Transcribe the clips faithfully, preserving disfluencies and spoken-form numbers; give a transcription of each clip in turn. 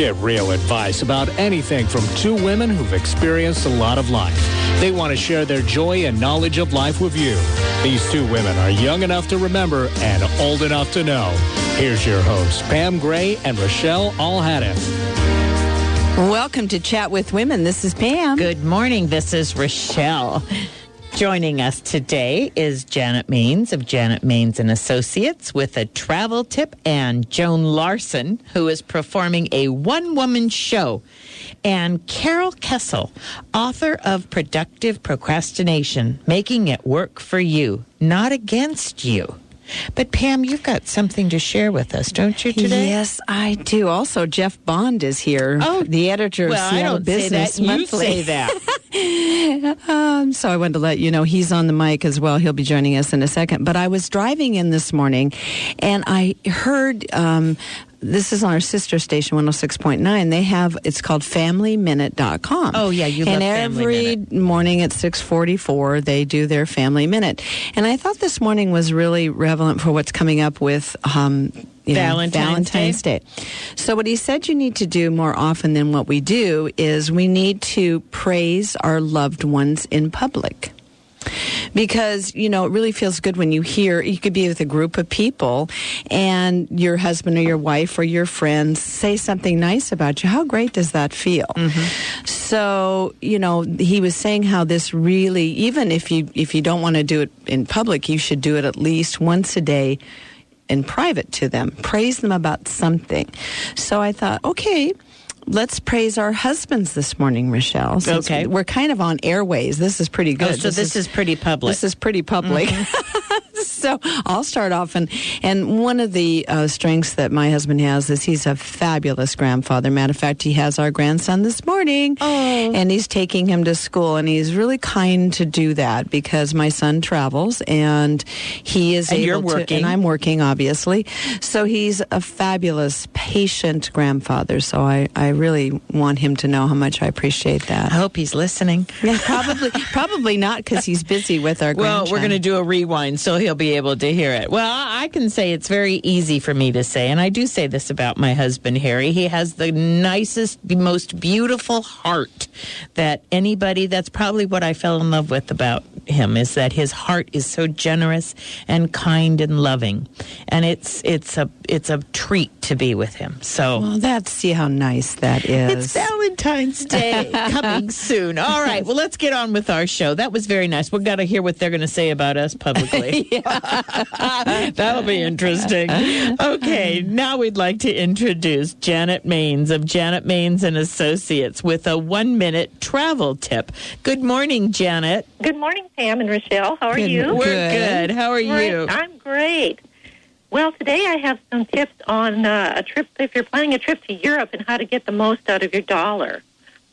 Get real advice about anything from two women who've experienced a lot of life. They want to share their joy and knowledge of life with you. These two women are young enough to remember and old enough to know. Here's your hosts, Pam Gray and Rochelle Alhadeff. Welcome to Chat with Women. This is Pam. Good morning. This is Rochelle. Joining us today is Janet Maines of Janet Maines and Associates with a travel tip, and Joan Larson, who is performing a one-woman show, and Carol Kessel, author of Productive Procrastination, Making It Work for You, Not Against You. But Pam, you've got something to share with us, don't you, today? Yes, I do. Also, Jeff Bond is here, oh, the editor well, of Seattle I don't Business say that. Monthly. You say that. um, so I wanted to let you know he's on the mic as well. He'll be joining us in a second. But I was driving in this morning, and I heard... Um, This is on our sister station, one oh six point nine. They have, it's called family minute dot com. Oh, yeah, you love And Family every Minute. morning at six forty-four, they do their Family Minute. And I thought this morning was really relevant for what's coming up with um, you know, Valentine's Valentine's Day. Day. So what he said you need to do more often than what we do is we need to praise our loved ones in public. Because, you know, it really feels good when you hear, you could be with a group of people and your husband or your wife or your friends say something nice about you. How great does that feel? Mm-hmm. So, you know, he was saying how this really, even if you if you don't want to do it in public, you should do it at least once a day in private to them. Praise them about something. So I thought, okay, let's praise our husbands this morning, Rochelle. Since okay. We're kind of on airways. This is pretty good. Oh, so this, this is, is pretty public. This is pretty public. Mm-hmm. So I'll start off. And, and one of the uh, strengths that my husband has is he's a fabulous grandfather. Matter of fact, he has our grandson this morning. Oh. And he's taking him to school. And he's really kind to do that because my son travels and he is and able you're to. working. And I'm working, obviously. So he's a fabulous, patient grandfather. So I, I really want him to know how much I appreciate that. I hope he's listening. Yeah, probably, probably not because he's busy with our Well, grandchild. we're going to do a rewind so he'll be able to hear it. Well, I can say it's very easy for me to say, and I do say this about my husband, Harry. He has the nicest, most beautiful heart that anybody, that's probably what I fell in love with about him, is that his heart is so generous and kind and loving. And it's it's a it's a treat to be with him. So Well, that's, see how nice that is. it's Valentine's Day coming soon. All right, well, let's get on with our show. That was very nice. We've got to hear what they're going to say about us publicly. That'll be interesting. Okay, now we'd like to introduce Janet Maines of Janet Maines and Associates with a one-minute travel tip. Good morning, Janet. Good morning, Pam and Rochelle. How are Good you? We're Good. good. How are Great. you? I'm great. Well, today I have some tips on uh, a trip, if you're planning a trip to Europe, and how to get the most out of your dollar.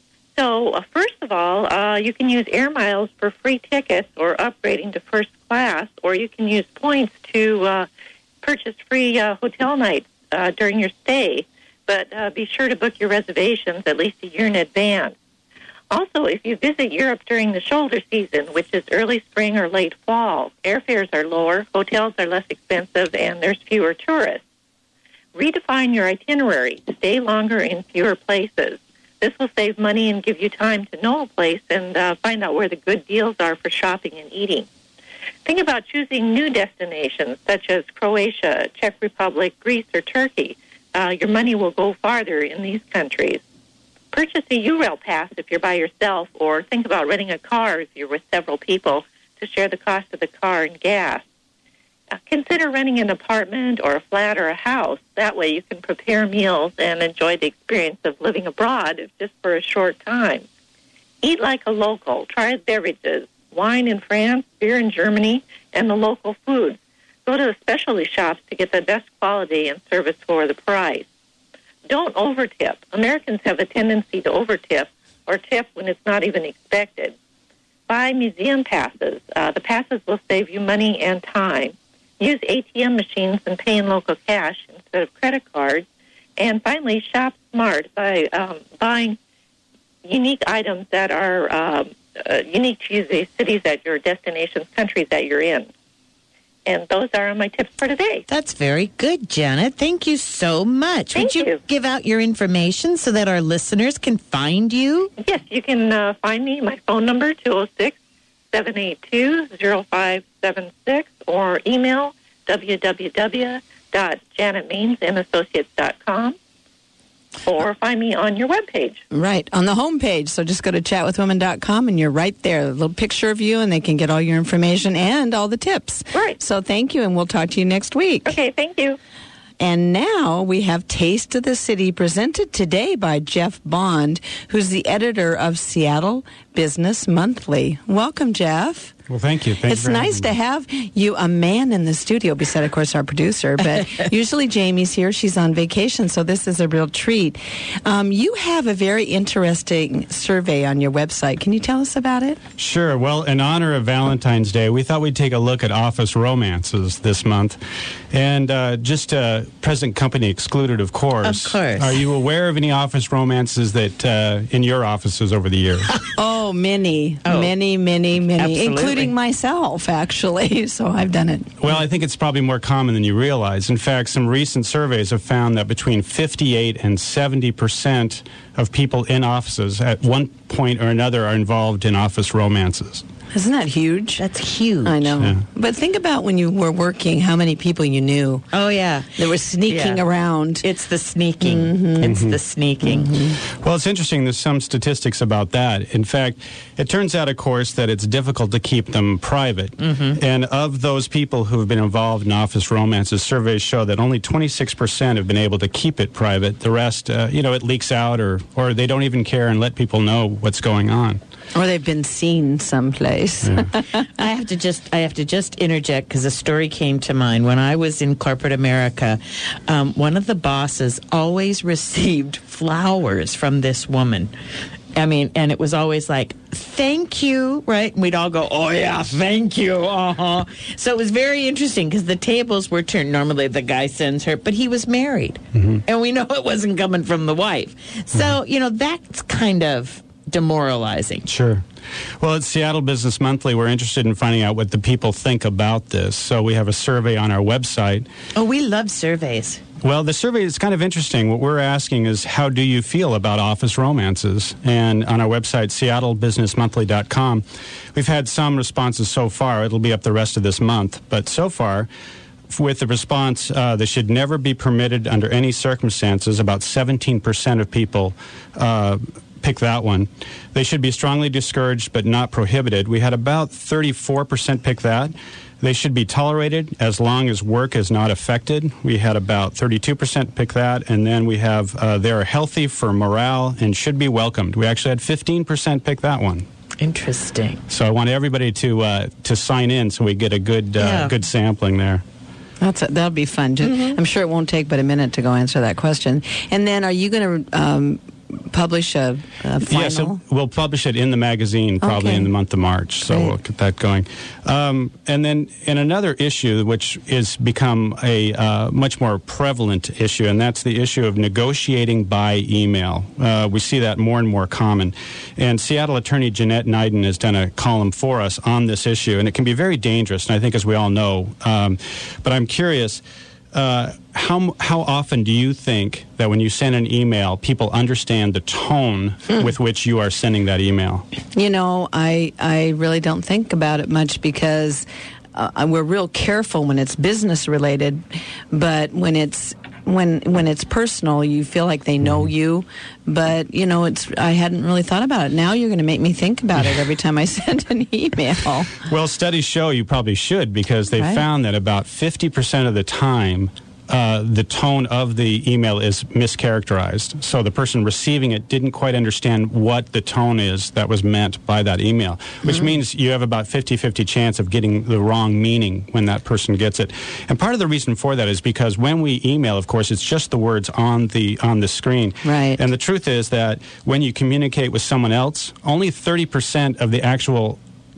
So, uh, first of all, uh, you can use air miles for free tickets or upgrading to first class, or you can use points to uh, purchase free uh, hotel nights uh, during your stay. But uh, be sure to book your reservations at least a year in advance. Also, if you visit Europe during the shoulder season, which is early spring or late fall, airfares are lower, hotels are less expensive, and there's fewer tourists. Redefine your itinerary. Stay longer in fewer places. This will save money and give you time to know a place and uh, find out where the good deals are for shopping and eating. Think about choosing new destinations such as Croatia, Czech Republic, Greece, or Turkey. Uh, your money will go farther in these countries. Purchase a U RAIL pass if you're by yourself, or think about renting a car if you're with several people to share the cost of the car and gas. Uh, consider renting an apartment or a flat or a house. That way you can prepare meals and enjoy the experience of living abroad if just for a short time. Eat like a local. Try beverages, wine in France, beer in Germany, and the local foods. Go to the specialty shops to get the best quality and service for the price. Don't overtip. Americans have a tendency to overtip or tip when it's not even expected. Buy museum passes. Uh, the passes will save you money and time. Use A T M machines and pay in local cash instead of credit cards. And finally, shop smart by um, buying unique items that are um, uh, unique to the cities that your destinations, countries that you're in. And those are my tips for today. That's very good, Janet. Thank you so much. Thank Would you, you. give out your information so that our listeners can find you? Yes, you can uh, find me. My phone number, two oh six, seven eight two, oh five seven six, or email w w w dot janet means and associates dot com. Or find me on your webpage. Right, on the homepage. So just go to chat with women dot com and you're right there. A little picture of you, and they can get all your information and all the tips. Right. So thank you, and we'll talk to you next week. Okay, thank you. And now we have Taste of the City, presented today by Jeff Bond, who's the editor of Seattle Business Monthly. Welcome, Jeff. Well, thank you. Thank it's you for nice to having me. have you, a man in the studio, beside, of course, our producer. But usually Jamie's here. She's on vacation, so this is a real treat. Um, you have a very interesting survey on your website. Can you tell us about it? Sure. Well, in honor of Valentine's Day, we thought we'd take a look at office romances this month. And uh, just uh, present company excluded, of course. Of course. Are you aware of any office romances that uh, in your offices over the years? Oh, many, Oh. many, many, many, Absolutely. including myself, actually. So I've done it. Well, I think it's probably more common than you realize. In fact, some recent surveys have found that between fifty-eight and seventy percent of people in offices at one point or another are involved in office romances. Isn't that huge? That's huge. I know. Yeah. But think about when you were working, how many people you knew Oh, yeah. that were sneaking Yeah. around. It's the sneaking. It's the sneaking. Well, it's interesting. There's some statistics about that. In fact, it turns out, of course, that it's difficult to keep them private. Mm-hmm. And of those people who have been involved in office romances, surveys show that only twenty-six percent have been able to keep it private. The rest, uh, you know, it leaks out, or, or they don't even care and let people know what's going on. Or they've been seen someplace. I have to just I have to just interject because a story came to mind. When I was in corporate America, um, one of the bosses always received flowers from this woman. I mean, and it was always like, thank you, right? And we'd all go, oh, yeah, thank you. Uh-huh. So it was very interesting because the tables were turned. Normally the guy sends her, but he was married. Mm-hmm. And we know it wasn't coming from the wife. So, mm-hmm. you know, that's kind of demoralizing. Sure. Well, at Seattle Business Monthly, we're interested in finding out what the people think about this. So we have a survey on our website. Oh, we love surveys. Well, the survey is kind of interesting. What we're asking is, how do you feel about office romances? And on our website, seattle business monthly dot com, we've had some responses so far. It'll be up the rest of this month. But so far, with the response, uh, they should never be permitted under any circumstances, about seventeen percent of people uh, pick that one. They should be strongly discouraged but not prohibited. We had about thirty-four percent pick that. They should be tolerated as long as work is not affected. We had about thirty-two percent pick that. And then we have uh, they're healthy for morale and should be welcomed. We actually had fifteen percent pick that one. Interesting. So I want everybody to uh, to sign in so we get a good uh, Yeah. good sampling there. That's a, that'll be fun. Just, I'm sure it won't take but a minute to go answer that question. And then are you going to um, publish a, a final? Yes, it- we'll publish it in the magazine probably Okay. in the month of March, so Great. we'll get that going. Um, and then in another issue, which is become a uh, much more prevalent issue, and that's the issue of negotiating by email. Uh, we see that more and more common. And Seattle attorney Jeanette Neiden has done a column for us on this issue, and it can be very dangerous, and I think as we all know. Um, but I'm curious, Uh, how how often do you think that when you send an email, people understand the tone with which you are sending that email? You know, I I really don't think about it much because uh, we're real careful when it's business related, but when it's when when it's personal, you feel like they know you. But you know, it's I hadn't really thought about it. Now you're going to make me think about it every time I send an email. Well, studies show you probably should, because they Right. found that about fifty percent of the time, uh, the tone of the email is mischaracterized. So the person receiving it didn't quite understand what the tone is that was meant by that email, which mm-hmm. means you have about fifty-fifty chance of getting the wrong meaning when that person gets it. And part of the reason for that is because when we email, of course, it's just the words on the on the screen. Right. And the truth is that when you communicate with someone else, only thirty percent of the actual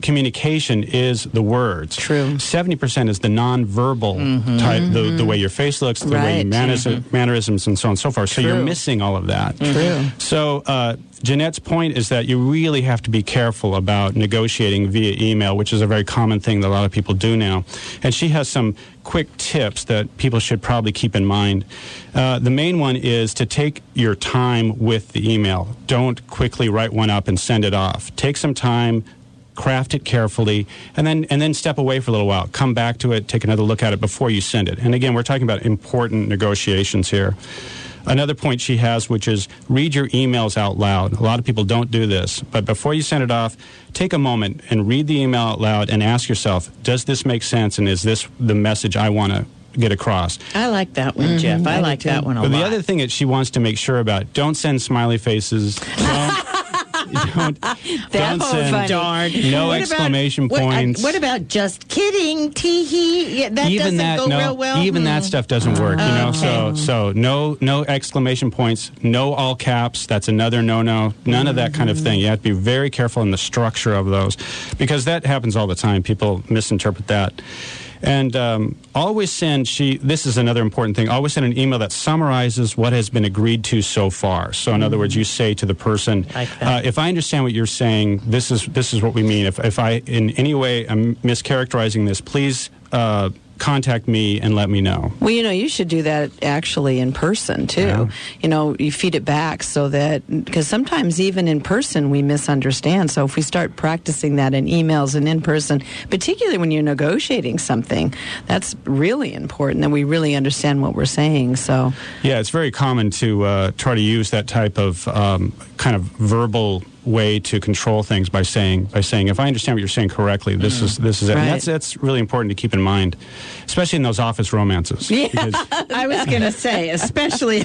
communication is the words. True. seventy percent is the nonverbal Mm-hmm. type, the, the way your face looks, the way Right. your manners, mannerisms, and so on and so forth. So you're True. missing all of that. True. So uh, Jeanette's point is that you really have to be careful about negotiating via email, which is a very common thing that a lot of people do now. And she has some quick tips that people should probably keep in mind. Uh, the main one is to take your time with the email. Don't quickly write one up and send it off. Take some time, craft it carefully, and then and then step away for a little while. Come back to it, take another look at it before you send it. And again, we're talking about important negotiations here. Another point she has, which is read your emails out loud. A lot of people don't do this, but before you send it off, take a moment and read the email out loud and ask yourself, does this make sense, and is this the message I want to get across? I like that one, Jeff. I, I do like too. that one a But lot. the other thing that she wants to make sure about, don't send smiley faces. Don't, don't, don't was send funny. Darn. no What about- exclamation what, uh, points. What about just kidding, tee hee? Yeah, that even doesn't that, go no, real well. even Hmm. that stuff doesn't work. You know, so so no no exclamation points, no all caps. That's another no no. None of that kind of thing. You have to be very careful in the structure of those, because that happens all the time. People misinterpret that. And um, always send, she, this is another important thing, always send an email that summarizes what has been agreed to so far. So in other words, you say to the person, Like that. uh, if I understand what you're saying, this is this is what we mean. If, if I in any way am mischaracterizing this, please uh, contact me and let me know. Well, you know, you should do that actually in person, too. Yeah. You know, you feed it back so that, because sometimes even in person we misunderstand. So if we start practicing that in emails and in person, particularly when you're negotiating something, that's really important that we really understand what we're saying. So, Yeah, it's very common to uh, try to use that type of um, kind of verbal way to control things by saying by saying if I understand what you're saying correctly, this is this is it. Right. And that's that's really important to keep in mind, especially in those office romances. Yeah. Because I was going to say, especially,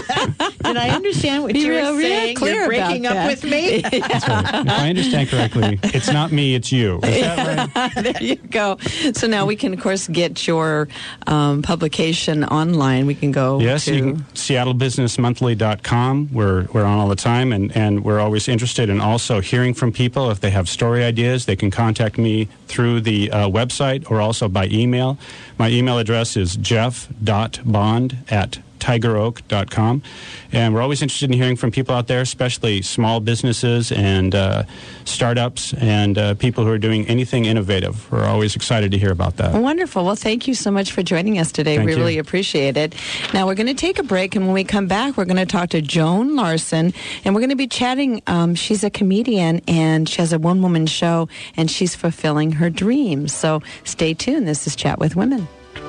did I understand what you You're were real saying? clear You're breaking about up that. with me? that's right. If I understand correctly, it's not me, it's you. Is that right? there you go. So now we can, of course, get your um, publication online. We can go Yes, to... you can, seattle business monthly dot com. We're, we're on all the time, and, and we're always interested in also hearing from people. If they have story ideas, they can contact me through the uh, website or also by email. My email address is jeff dot bond at tiger oak dot com. And we're always interested in hearing from people out there, especially small businesses and uh, startups and uh, people who are doing anything innovative. We're always excited to hear about that. Wonderful. Well, thank you so much for joining us today. Thank we you. really appreciate it. Now, we're going to take a break, and when we come back, we're going to talk to Joan Larson, and we're going to be chatting. Um, she's a comedian, and she has a one-woman show, and she's fulfilling her dreams. So stay tuned. This is Chat with Women.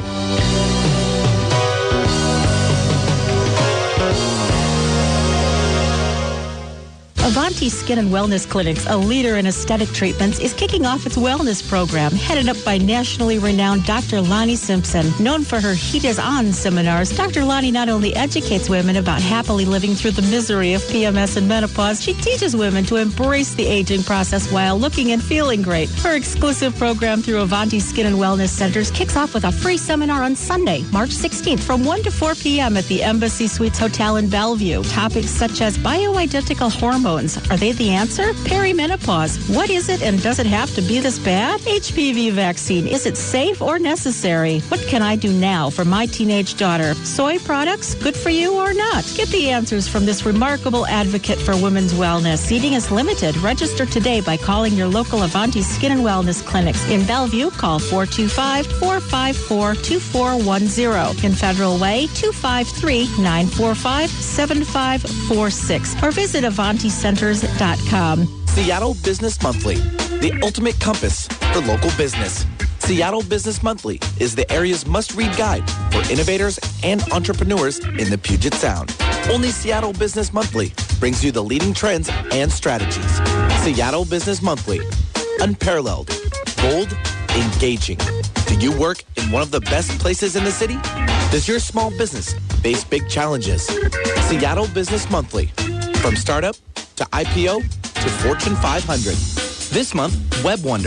Avanti Skin and Wellness Clinics, a leader in aesthetic treatments, is kicking off its wellness program, headed up by nationally renowned Doctor Lonnie Simpson. Known for her Heat Is On seminars, Doctor Lonnie not only educates women about happily living through the misery of P M S and menopause, she teaches women to embrace the aging process while looking and feeling great. Her exclusive program through Avanti Skin and Wellness Centers kicks off with a free seminar on Sunday, March sixteenth from one to four p.m. at the Embassy Suites Hotel in Bellevue. Topics such as bioidentical hormones. Are they the answer? Perimenopause. What is it and does it have to be this bad? H P V vaccine. Is it safe or necessary? What can I do now for my teenage daughter? Soy products? Good for you or not? Get the answers from this remarkable advocate for women's wellness. Seating is limited. Register today by calling your local Avanti Skin and Wellness clinics. In Bellevue, call four two five, four five four, two four one zero. In Federal Way, two five three, nine four five, seven five four six. Or visit avanti centers dot com. Seattle Business Monthly, the ultimate compass for local business. Seattle Business Monthly is the area's must-read guide for innovators and entrepreneurs in the Puget Sound. Only Seattle Business Monthly brings you the leading trends and strategies. Seattle Business Monthly, unparalleled, bold, engaging. Do you work in one of the best places in the city? Does your small business face big challenges? Seattle Business Monthly, from startup to I P O to Fortune five hundred. This month, Web Wonders,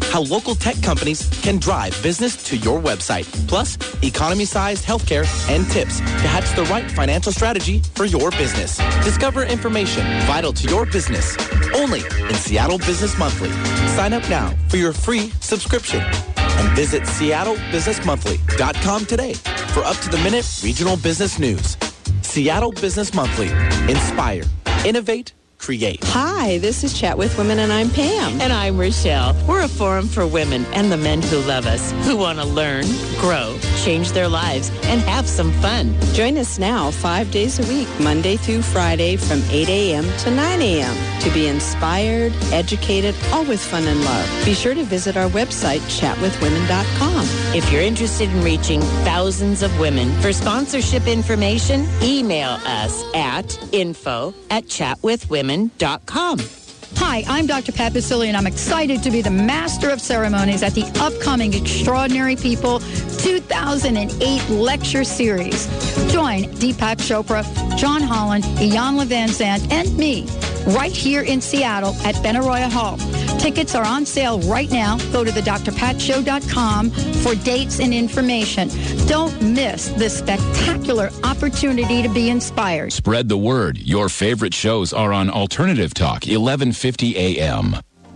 how local tech companies can drive business to your website. Plus, economy-sized healthcare and tips to hatch the right financial strategy for your business. Discover information vital to your business only in Seattle Business Monthly. Sign up now for your free subscription and visit seattle business monthly dot com today for up-to-the-minute regional business news. Seattle Business Monthly. Inspire, innovate, create. Hi, this is Chat with Women, and I'm Pam. And I'm Rochelle. We're a forum for women and the men who love us, who want to learn, grow, change their lives, and have some fun. Join us now five days a week, Monday through Friday from eight a.m. to nine a.m. to be inspired, educated, all with fun and love. Be sure to visit our website, chat with women dot com. If you're interested in reaching thousands of women for sponsorship information, email us at info at chat with women dot com. Hi, I'm Doctor Pat Basili, and I'm excited to be the Master of Ceremonies at the upcoming Extraordinary People two thousand eight Lecture Series. Join Deepak Chopra, John Holland, Iyanla Vanzant, and me right here in Seattle at Benaroya Hall. Tickets are on sale right now. Go to the d r pat show dot com for dates and information. Don't miss this spectacular opportunity to be inspired. Spread the word. Your favorite shows are on Alternative Talk, eleven fifty a m.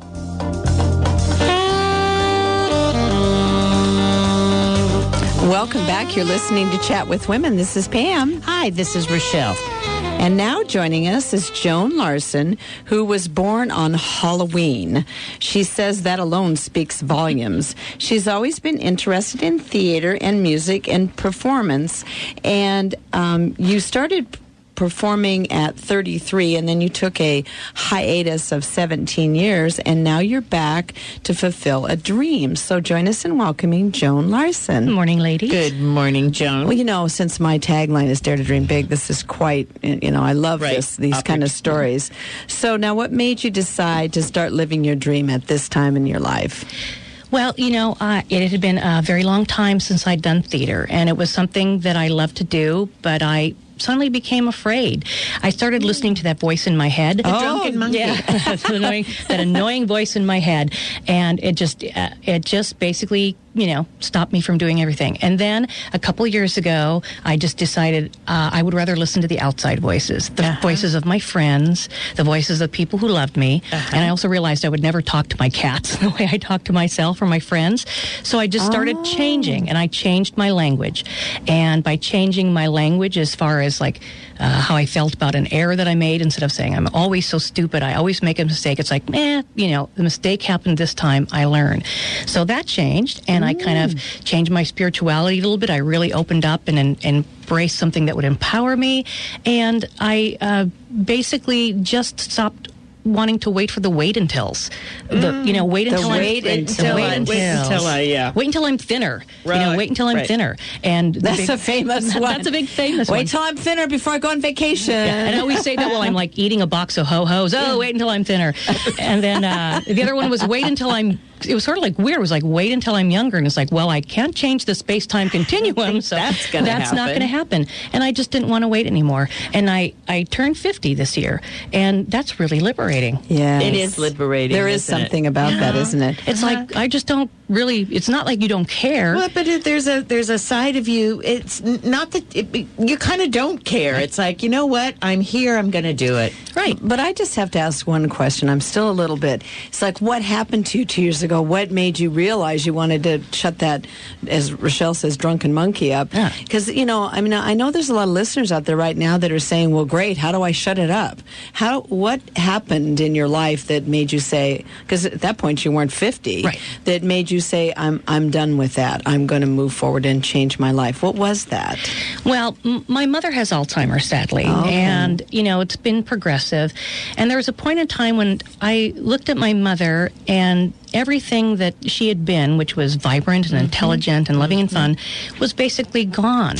Welcome back. You're listening to Chat with Women. This is Pam. Hi, this is Rochelle. And now joining us is Joan Larson, who was born on Halloween. She says that alone speaks volumes. She's always been interested in theater and music and performance. And um, you started performing at thirty-three, and then you took a hiatus of seventeen years, and now you're back to fulfill a dream. So join us in welcoming Joan Larson. Good morning, ladies. Good morning, Joan. Well, you know, since my tagline is Dare to Dream Big, this is quite, you know, I love Right. this, these Oppor- kind of stories. So now what made you decide to start living your dream at this time in your life? Well, you know, uh, it had been a very long time since I'd done theater, and it was something that I loved to do, but I suddenly became afraid. I started listening to that voice in my head. The drunken monkey. Yeah, that annoying, that annoying voice in my head, and it just, uh, it just basically, you know, stopped me from doing everything. And then a couple years ago, I just decided uh, I would rather listen to the outside voices, the Uh-huh. voices of my friends, the voices of people who loved me. Uh-huh. And I also realized I would never talk to my cats the way I talk to myself or my friends. So I just started Oh. changing, and I changed my language. And by changing my language as far as like uh, how I felt about an error that I made, instead of saying I'm always so stupid, I always make a mistake, it's like, eh, you know, the mistake happened this time, I learned. So that changed, and I kind of changed my spirituality a little bit. I really opened up and, and, and embraced something that would empower me, and I uh, basically just stopped wanting to wait for the wait untils. The, you know, wait The until wait I'm until wait I- until, wait until I, yeah. wait until I'm thinner. You know, Right, wait until I'm right. thinner. And the That's big- a famous one. That's a big famous Wait one. till I'm thinner before I go on vacation. And I always say that while I'm like eating a box of ho-hos. Oh, wait until I'm thinner. And then uh, the other one was wait until I'm, it was sort of like weird. It was like wait until I'm younger. And it's like, well, I can't change the space-time continuum. So that's gonna that's not happen. going to happen. And I just didn't want to wait anymore. And I, I turned fifty this year. And that's really liberating. Yes. It is liberating. There is isn't it? something about that, isn't it? It's like, I just don't really, it's not like you don't care. Well, but it, there's a there's a side of you. It's n- not that it, you kind of don't care. It's like, you know what? I'm here. I'm going to do it. Right. But I just have to ask one question. I'm still a little bit. It's like, what happened to you two years ago? What made you realize you wanted to shut that, as Rochelle says, drunken monkey up? Yeah. Because, you know, I mean, I know there's a lot of listeners out there right now that are saying, well, great, how do I shut it up? How? What happened in your life that made you say, because at that point you weren't fifty, Right. that made you say, I'm, I'm done with that. I'm going to move forward and change my life. What was that? Well, m- my mother has Alzheimer's, sadly, Okay. and, you know, it's been progressive. And there was a point in time when I looked at my mother, and everything that she had been, which was vibrant and intelligent and loving and fun, was basically gone.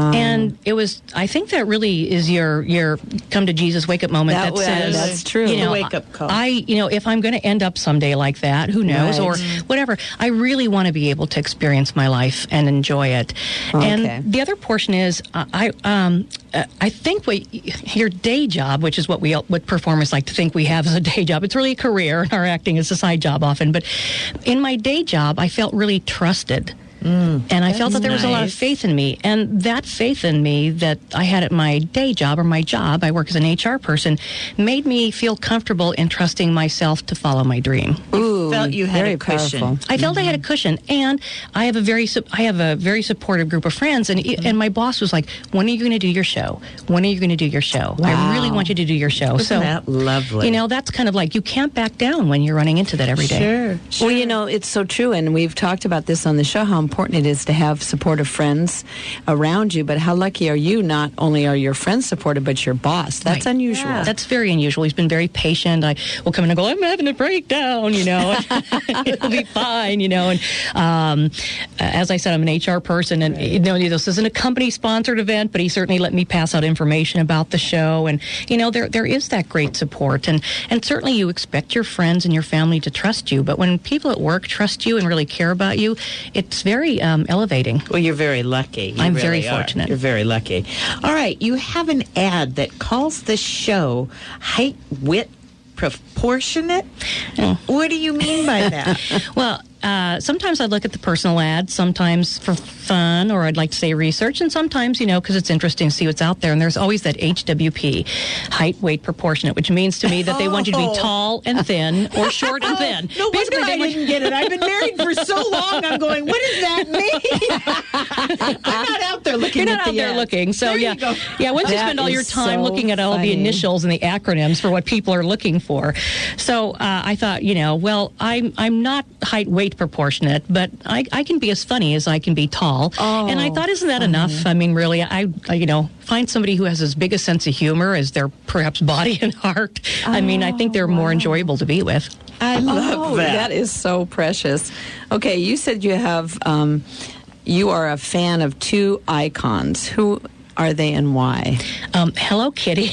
And it was, I think that really is your your come to Jesus wake up moment That that, was- says, that's true. You know, The wake-up call. I, you know, if I'm going to end up someday like that, who knows, Right. or whatever, I really want to be able to experience my life and enjoy it. Okay. And the other portion is, uh, I um, uh, I think what your day job, which is what we what performers like to think we have as a day job, it's really a career. Our acting is a side job often. But in my day job, I felt really trusted. Mm, and I felt that there was a lot of faith in me. And that faith in me that I had at my day job or my job, I work as an H R person, made me feel comfortable in trusting myself to follow my dream. Ooh, felt you had very a cushion. powerful. I felt mm-hmm. I had a cushion, and I have a very su- I have a very supportive group of friends, and mm-hmm. and my boss was like, "When are you going to do your show? When are you going to do your show? Wow. I really want you to do your show." Isn't so that lovely? You know, that's kind of like you can't back down when you're running into that every day. Sure, sure. Well, you know, it's so true, and we've talked about this on the show, how important it is to have supportive friends around you, but how lucky are you, not only are your friends supportive, but your boss. That's Right. unusual. Yeah. That's very unusual. He's been very patient. I will come in and go, I'm having a breakdown, you know. It'll be fine, you know. And um, as I said, I'm an H R person, and you know, this isn't a company-sponsored event, but he certainly let me pass out information about the show. And you know, there there is that great support, and and certainly you expect your friends and your family to trust you. But when people at work trust you and really care about you, it's very um, elevating. Well, you're very lucky. You I'm really very are. fortunate. You're very lucky. All right, you have an ad that calls the show Height, Wit, Proportionate. Mm. What do you mean by that? Well, uh, sometimes I look at the personal ads, sometimes for fun, or I'd like to say research, and sometimes, you know, because it's interesting to see what's out there. And there's always that H W P, height, weight, proportionate, which means to me that they want you to be tall and thin or short and thin. No Basically, wonder I they want- didn't get it. I've been married for so long. I'm going, what does that mean? I'm not out there looking You're at not the out there ads. looking. So, There you yeah. go. Yeah, once you That spend all your is time so looking at all funny. the initials and the acronyms for what people are looking for. So uh, I thought, you know, well, I'm, I'm not height, weight proportionate, but I, I can be as funny as I can be tall. Oh, and I thought, isn't that enough? I mean, really, I, I, you know, find somebody who has as big a sense of humor as their perhaps body and heart. I mean, I think they're more enjoyable to be with. I love Oh, that. that is so precious. Okay, you said you have, um, you are a fan of two icons. Who are they and why? Um, Hello Kitty.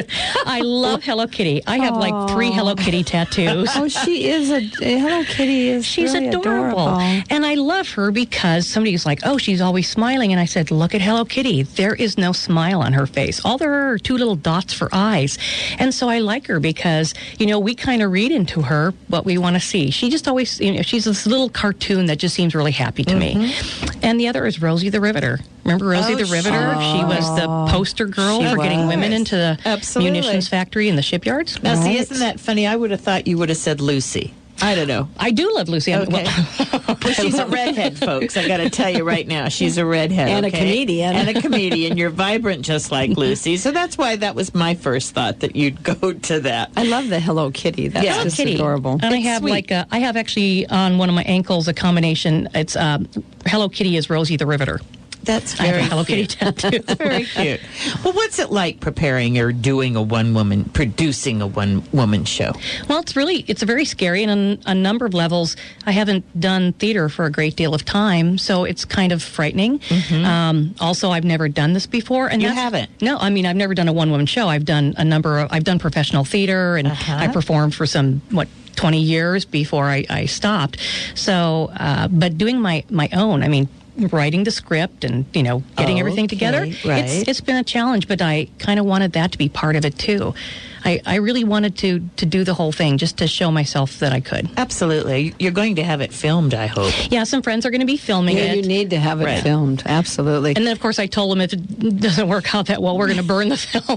I love Hello Kitty. I have like three Hello Kitty tattoos. Oh, she is a Hello Kitty is She's really adorable. adorable. And I love her because somebody's like, oh, she's always smiling. And I said, look at Hello Kitty. There is no smile on her face. All there are are two little dots for eyes. And so I like her because, you know, we kind of read into her what we want to see. She just always, you know, she's this little cartoon that just seems really happy to Mm-hmm. me. And the other is Rosie the Riveter. Remember Rosie Oh, the Riveter? sure. She was the poster girl She for getting was. women into the Absolutely. munitions factory in the shipyards. Now, see, Right. isn't that funny? I would have thought you would have said Lucy. I don't know. I do love Lucy. I'm- Okay. well- Well, she's a redhead, folks. I got to tell you right now, she's a redhead. And a okay? comedian. And a comedian. You're vibrant just like Lucy. So that's why that was my first thought, that you'd go to that. I love the Hello Kitty. That's Yeah. just Kitty. adorable. And I It's have sweet. like a, I have actually on one of my ankles a combination. It's um, Hello Kitty is Rosie the Riveter. That's I have very a Hello Kitty cute. tattoo. Very cute. Well, what's it like preparing or doing a one-woman, producing a one-woman show? Well, it's really it's very scary, and on a number of levels, I haven't done theater for a great deal of time, so it's kind of frightening. Um, also, I've never done this before, and You that's- haven't? No, I mean I've never done a one-woman show. I've done a number of I've done professional theater, and Uh-huh. I performed for some what. twenty years before I, I stopped. So, uh, but doing my, my own, I mean, writing the script and, you know, getting everything together, Okay, right. it's, it's been a challenge, but I kind of wanted that to be part of it too. I, I really wanted to, to do the whole thing just to show myself that I could. Absolutely. You're going to have it filmed, I hope. Yeah, some friends are going to be filming Yeah, it. you need to have it Right. filmed. Absolutely. And then, of course, I told them if it doesn't work out that well, we're going to burn the film.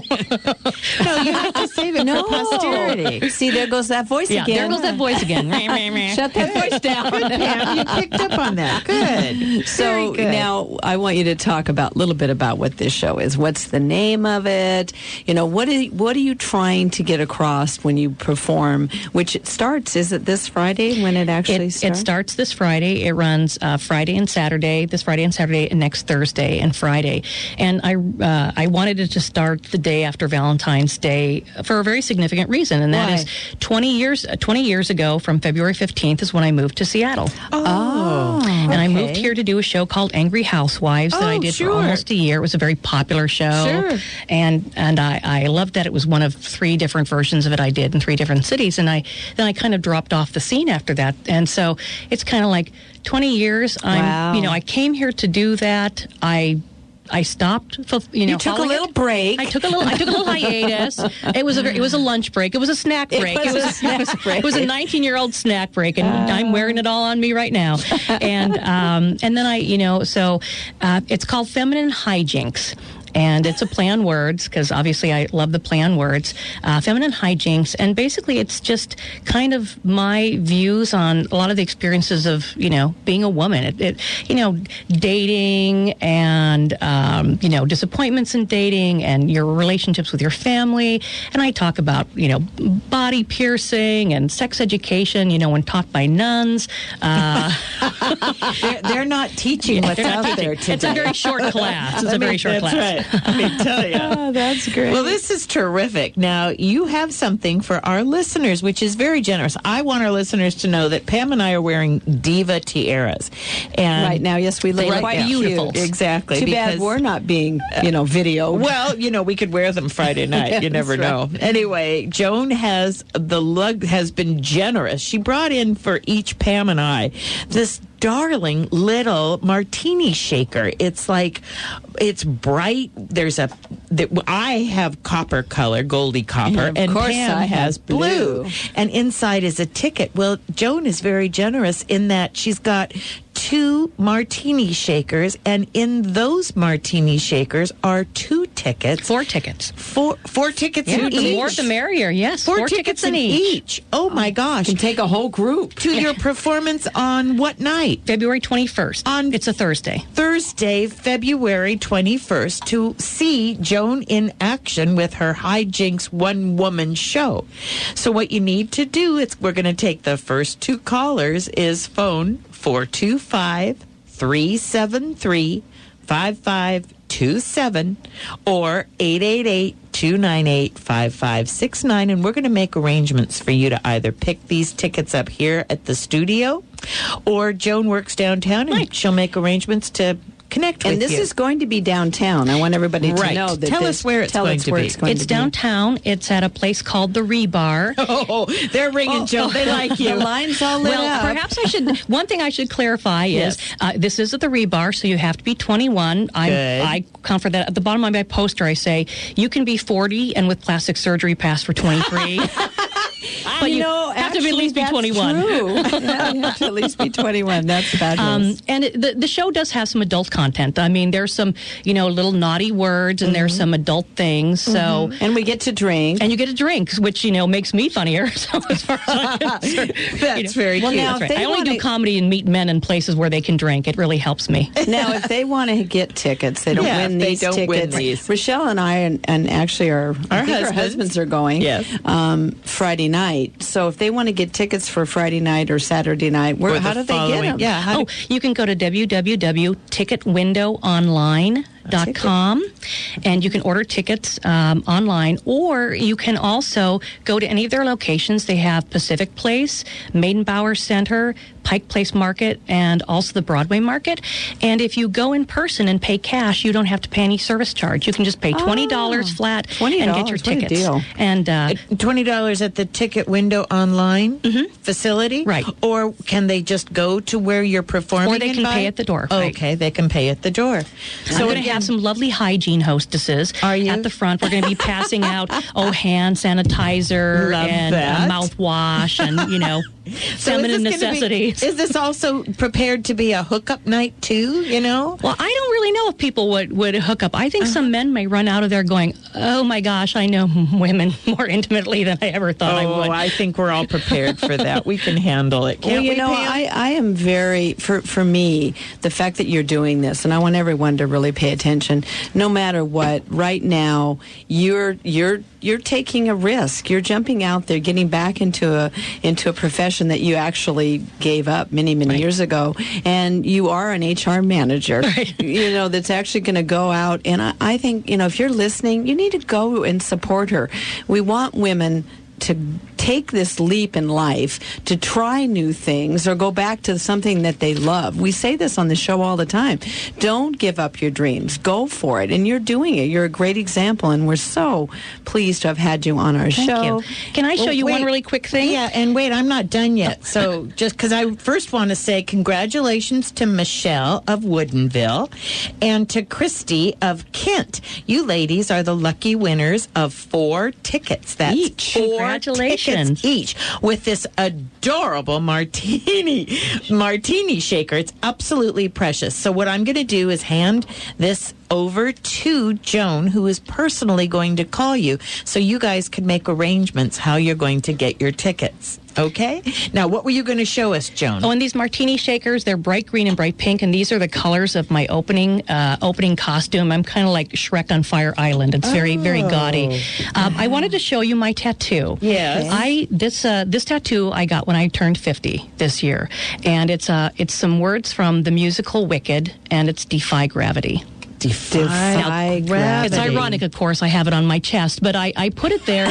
No, you have to save it no. for posterity. See, there goes that voice yeah, again. there goes that voice again. Shut that voice down. Yeah, you picked up on that. Good. So Very good. now I want you to talk about a little bit about what this show is. What's the name of it? You know, what are, what are you trying to get across when you perform, which it starts, is it this Friday when it actually It, starts? it starts this Friday. It runs uh, Friday and Saturday, this Friday and Saturday, and next Thursday and Friday. And I uh, I wanted it to start the day after Valentine's Day for a very significant reason, and that Why? is twenty years uh, twenty years ago, from February fifteenth, is when I moved to Seattle. Oh. And I okay. moved here to do a show called Angry Housewives that I Oh, did sure. for almost a year. It was a very popular show. Sure. And and I, I loved that it was one of three different versions of it I did in three different cities. And I then I kind of dropped off the scene after that. And so it's kind of like twenty years. I'm Wow. you know, I came here to do that. I I stopped. You know, you took a little it. break. I took a little. I took a little hiatus. It was a. It was a lunch break. It was a snack break. It was, it was a snack break. It was a nineteen-year-old snack break, and uh. I'm wearing it all on me right now. And um, and then I, you know, so uh, it's called Feminine Hijinks. And it's a play on words, because obviously I love the play on words. Uh, feminine hijinks. And basically it's just kind of my views on a lot of the experiences of, you know, being a woman. It, it you know, dating and, um, you know, disappointments in dating and your relationships with your family. And I talk about, you know, body piercing and sex education, you know, when taught by nuns. Uh, they're, they're not teaching what's not out teaching. there today. It's a very short class. It's a very short that's class. Right. Let me tell you. Oh, that's great. Well, this is terrific. Now, you have something for our listeners, which is very generous. I want our listeners to know that Pam and I are wearing diva tiaras. And right now, yes, we look right quite now. beautiful. Exactly. Too bad we're not being, you know, video. Well, you know, we could wear them Friday night. You never know. Right. Anyway, Joan has the lug has been generous. She brought in for each Pam and I this darling little martini shaker. It's like, it's bright. There's a, the, I have copper color, goldy copper, and, and course Pam I has blue. blue. And inside is a ticket. Well, Joan is very generous in that she's got two martini shakers, and in those martini shakers are two tickets. Four tickets. Four four tickets yeah, in the each. The more the merrier, yes. Four, four tickets, tickets in each. each. Oh, my gosh. You can take a whole group. To your performance on what night? February twenty-first. On It's a Thursday. Thursday, February twenty-first, to see Joan in action with her Hijinks one-woman show. So what you need to do, is we're going to take the first two callers, is phone four two five, three seven three, five five two seven or eight eight eight, two nine eight, five five six nine, and we're going to make arrangements for you to either pick these tickets up here at the studio, or Joan works downtown and right. she'll make arrangements to connect with and this you. is going to be downtown. I want everybody to right. know that. Tell this, us where it's tell going us to where be. It's, going it's to downtown. Be. It's at a place called the Rebar. Oh, they're ringing, oh, Joan. They like you. The line's all lit well, up. perhaps I should. One thing I should clarify yes. is uh, this is at the Rebar, so you have to be twenty-one. I I count for that. At the bottom of my poster, I say you can be forty and with plastic surgery pass for twenty-three. But you, you know, have actually, to be at least be that's twenty-one. True. Yeah, you have to at least be twenty-one. That's fabulous. Um, and it, the the show does have some adult content. I mean, there's some you know little naughty words, and mm-hmm. there's some adult things. So mm-hmm. and we get to drink, and you get to drink, which you know makes me funnier. So as far as I'm concerned, that's you know, very well, cute. Now, that's right. I only wanna... do comedy and meet men in places where they can drink. It really helps me. Now, if they want to get tickets, they don't yeah, win these they don't tickets. Win these. Rochelle and I, and, and actually our, our, I think husbands. our husbands are going yes. um, Friday night. So if they want to get tickets for Friday night or Saturday night, where, how do they get them? Yeah, how oh, do... you can go to w w w dot ticket window online dot com and you can order tickets um, online, or you can also go to any of their locations. They have Pacific Place, Maidenbauer Center, Pike Place Market, and also the Broadway Market. And if you go in person and pay cash, you don't have to pay any service charge. You can just pay twenty dollars oh, flat twenty dollars, and get your tickets. What a deal. And uh, twenty dollars at the Ticket Window online mm-hmm. facility? Right. Or can they just go to where you're performing? Or they can buy? pay at the door. Oh, right. okay, they can pay at the door. So we're going to have some lovely hygiene hostesses Are you? at the front. We're going to be passing out, oh, hand sanitizer Love and uh, that. mouthwash and, you know, so feminine is necessities. Be, is this also prepared to be a hookup night, too, you know? Well, I don't really know if people would, would hook up. I think uh, some men may run out of there going, oh, my gosh, I know women more intimately than I ever thought oh, I would. I think we're all prepared for that. We can handle it. Can't well, you we, know, Pam? I, I am very, for, for me, the fact that you're doing this, and I want everyone to really pay attention, no matter what, right now, you're you're you're taking a risk. You're jumping out there, getting back into a into a profession that you actually gave up many, many right. years ago, and you are an H R manager, right. you know, that's actually going to go out, and I, I think, you know, if you're listening, you need to go and support her. We want women to take this leap in life to try new things or go back to something that they love. We say this on the show all the time. Don't give up your dreams. Go for it. And you're doing it. You're a great example, and we're so pleased to have had you on our Thank show. you. Can I show Well, you wait. one really quick thing? Yeah, and wait, I'm not done yet. So just because I first want to say congratulations to Michelle of Woodinville and to Christy of Kent. You ladies are the lucky winners of four tickets. That's Each. four Congratulations. tickets each with this adorable martini martini shaker. It's absolutely precious. So what I'm going to do is hand this over to Joan, who is personally going to call you so you guys can make arrangements how you're going to get your tickets. Okay? Now, what were you going to show us, Joan? Oh, and these martini shakers, they're bright green and bright pink, and these are the colors of my opening uh, opening costume. I'm kind of like Shrek on Fire Island. It's very, very gaudy. Um, I wanted to show you my tattoo. Yes. I this uh, this tattoo I got when I turned fifty this year, and it's uh it's some words from the musical Wicked, and it's Defy Gravity. Defy, Defy gravity. It's ironic, of course, I have it on my chest, but I, I put it there.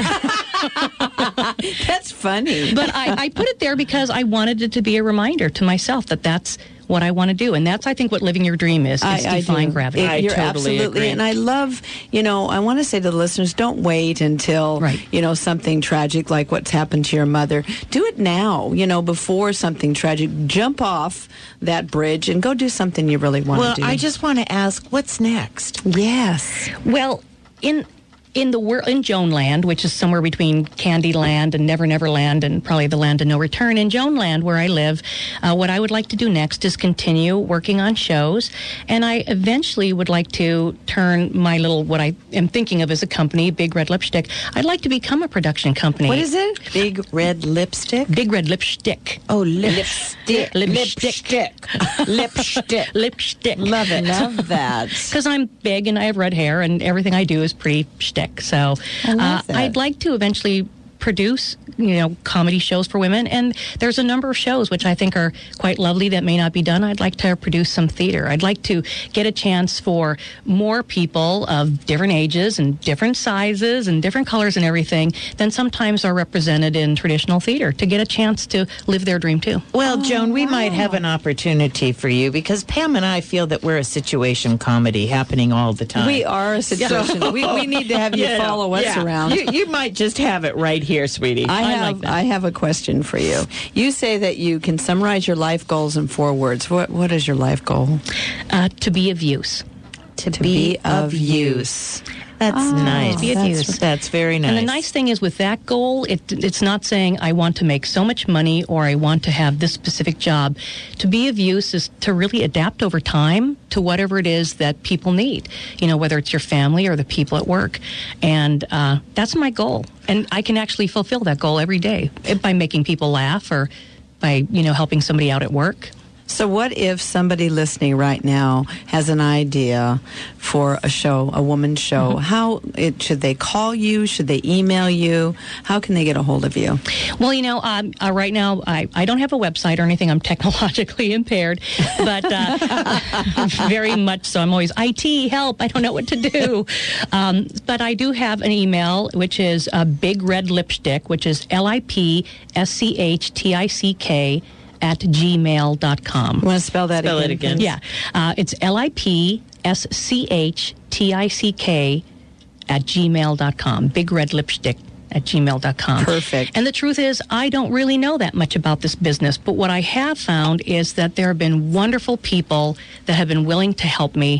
That's funny. But I, I put it there because I wanted it to be a reminder to myself that that's what I want to do. And that's, I think, what living your dream is. It's I, defying I do. gravity. It- I you're totally absolutely, agree. and I love, you know, I want to say to the listeners, don't wait until, Right. you know, something tragic like what's happened to your mother. Do it now, you know, before something tragic. Jump off that bridge and go do something you really want Well, to do. I just want to ask, what's next? yes. Well, in in the world in Joan Land, which is somewhere between Candyland and Never Never Land, and probably the Land of No Return, in Joan Land, where I live, uh, what I would like to do next is continue working on shows, and I eventually would like to turn my little what I am thinking of as a company, Big Red Lipstick. I'd like to become a production company. What is it? Big red lipstick? Big Red Lipstick. Oh, lipstick. Lipstick. Lipstick. Lipstick. Love it. Love that. Because I'm big and I have red hair and everything I do is pretty shtick. So I love uh, that. I'd like to eventually produce, you know, comedy shows for women. And there's a number of shows which I think are quite lovely that may not be done. I'd like to produce some theater. I'd like to get a chance for more people of different ages and different sizes and different colors and everything than sometimes are represented in traditional theater to get a chance to live their dream too. Well, Joan, we might have an opportunity for you because Pam and I feel that we're a situation comedy happening all the time. We are a situation. we, we need to have you Yeah, follow us yeah. around. You, you might just have it right here, sweetie. I have like that. I have a question for you. You say that you can summarize your life goals in four words. What what is your life goal? Uh, to be of use. to, be of use. That's Oh, nice. Be of that's use. That's very nice. And the nice thing is with that goal, it, it's not saying I want to make so much money or I want to have this specific job. To be of use is to really adapt over time to whatever it is that people need, you know, whether it's your family or the people at work. And uh, that's my goal. And I can actually fulfill that goal every day by making people laugh or by, you know, helping somebody out at work. So what if somebody listening right now has an idea for a show, a woman's show? Mm-hmm. How it, should they call you? Should they email you? How can they get a hold of you? Well, you know, um, uh, right now I, I don't have a website or anything. I'm technologically impaired, but uh, very much so. I'm always I T help. I don't know what to do. Um, but I do have an email, which is uh, Big Red Lipstick, which is L I P S C H T I C K at gmail dot com. You want to spell that Spell again? it again. please? Yeah, uh, it's L I P S C H T I C K at gmail dot com. Big Red Lipstick at gmail dot com. Perfect. And the truth is, I don't really know that much about this business, but what I have found is that there have been wonderful people that have been willing to help me.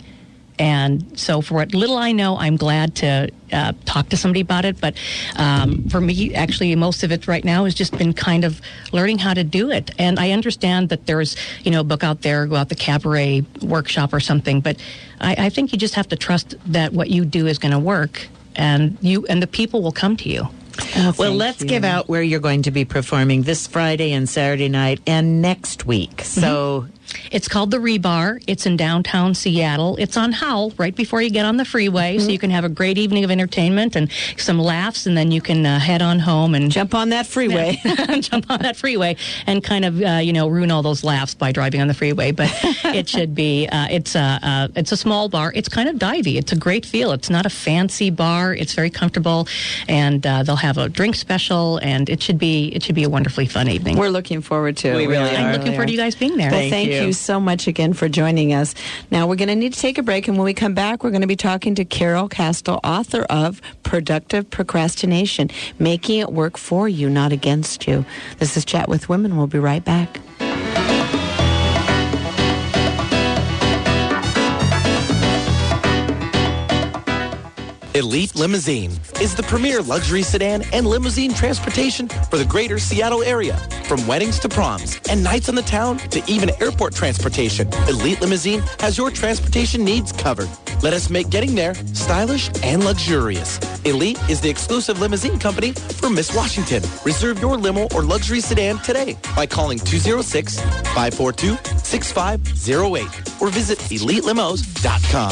And so for what little I know, I'm glad to uh, talk to somebody about it. But um, for me, actually, most of it right now has just been kind of learning how to do it. And I understand that there's, you know, a book out there about the cabaret workshop or something. But I, I think you just have to trust that what you do is going to work. And you and the people will come to you. Oh, Well, thank let's you. give out where you're going to be performing this Friday and Saturday night and next week. So It's called the Rebar. It's in downtown Seattle. It's on Howell, right before you get on the freeway, mm-hmm. so you can have a great evening of entertainment and some laughs, and then you can uh, head on home and jump on that freeway. jump on that freeway and kind of uh, you know ruin all those laughs by driving on the freeway. But it should be. Uh, it's a uh, it's a small bar. It's kind of divey. It's a great feel. It's not a fancy bar. It's very comfortable, and uh, they'll have a drink special, and it should be it should be a wonderfully fun evening. We're looking forward to it. We really I'm are. looking forward to you guys being there. Well, Thank thank you. you so much again for joining us. Now, we're going to need to take a break, and when we come back, we're going to be talking to Carol Kastel, author of Productive Procrastination, Making It Work for You, Not Against You. This is Chat with Women. We'll be right back. Elite Limousine is the premier luxury sedan and limousine transportation for the greater Seattle area. From weddings to proms and nights on the town to even airport transportation, Elite Limousine has your transportation needs covered. Let us make getting there stylish and luxurious. Elite is the exclusive limousine company for Miss Washington. Reserve your limo or luxury sedan today by calling two oh six, five four two, six five oh eight or visit elite limos dot com.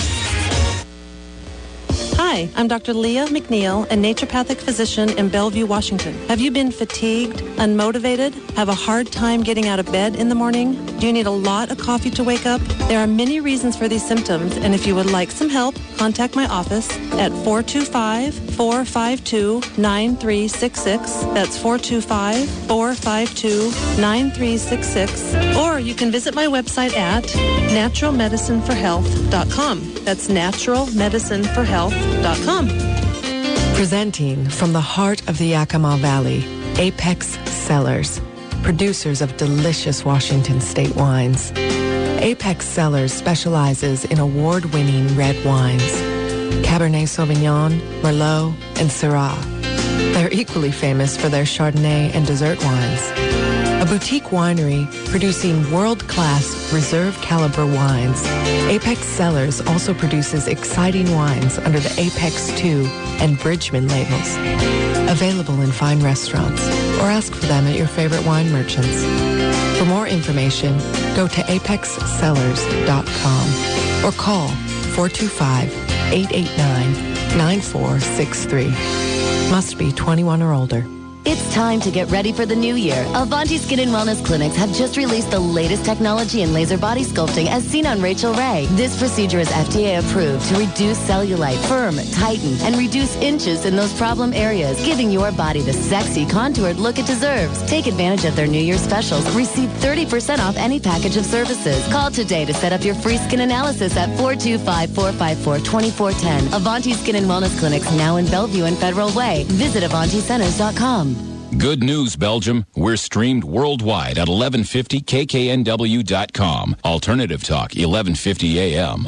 Hi, I'm Doctor Leah McNeil, a naturopathic physician in Bellevue, Washington. Have you been fatigued, unmotivated, have a hard time getting out of bed in the morning? Do you need a lot of coffee to wake up? There are many reasons for these symptoms, and if you would like some help, contact my office at four two five, four five two, nine three six six. That's four two five, four five two, nine three six six. Or you can visit my website at natural medicine for health dot com. That's natural medicine for health dot com. Presenting from the heart of the Yakima Valley, Apex Cellars, producers of delicious Washington state wines. Apex Cellars specializes in award-winning red wines, Cabernet Sauvignon, Merlot, and Syrah. They're equally famous for their Chardonnay and dessert wines. A boutique winery producing world-class reserve caliber wines, Apex Cellars also produces exciting wines under the Apex two and Bridgman labels. Available in fine restaurants or ask for them at your favorite wine merchants. For more information, go to apex cellars dot com or call four two five, eight eight nine, nine four six three. Must be twenty-one or older. It's time to get ready for the new year. Avanti Skin and Wellness Clinics have just released the latest technology in laser body sculpting as seen on Rachel Ray. This procedure is F D A approved to reduce cellulite, firm, tighten, and reduce inches in those problem areas, giving your body the sexy, contoured look it deserves. Take advantage of their New Year specials. Receive thirty percent off any package of services. Call today to set up your free skin analysis at four two five, four five four, two four one zero. Avanti Skin and Wellness Clinics now in Bellevue and Federal Way. Visit avanti centers dot com. Good news, Belgium. We're streamed worldwide at eleven fifty K K N W dot com. Alternative Talk, eleven fifty A M.